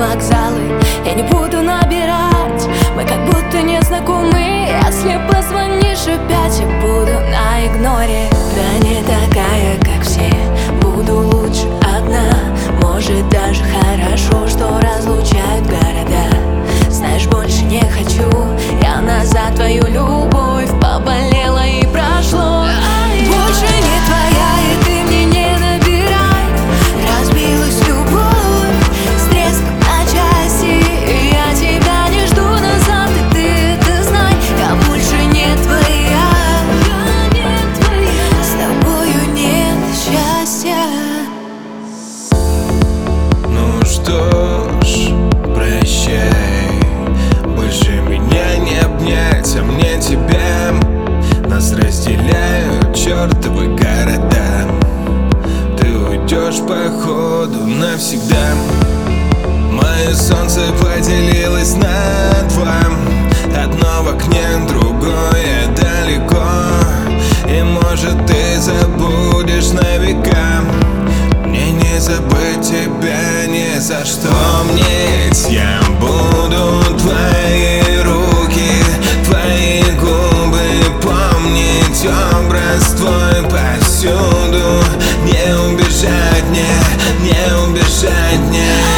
вокзалы я не буду набирать. Мы как будто не знакомы. Если позвонишь опять, я буду на игноре. Да не такая, как все, буду лучше одна. Может, даже хорошо, что разлучают города. Знаешь, больше не хочу я назад твою любовь. Поболело и прошло. Больше не твоя, и ты мне не набирай. Разбилась любовь с треском на части, и я тебя не жду назад, и ты это знай. Я больше не твоя, с тобою нет счастья. Ну что ж, прощай, больше меня не обнять, а мне тебя. Нас разделяют чертовы города. Ты уйдешь походу навсегда. Мое солнце поделилось на два. Одно в окне, другое далеко. И может ты забудешь на века. Мне не забыть тебя ни за что. Помнить я буду твои руки, твои губы. Помнить образ твой повсюду. Не убежать мне, не убежать мне.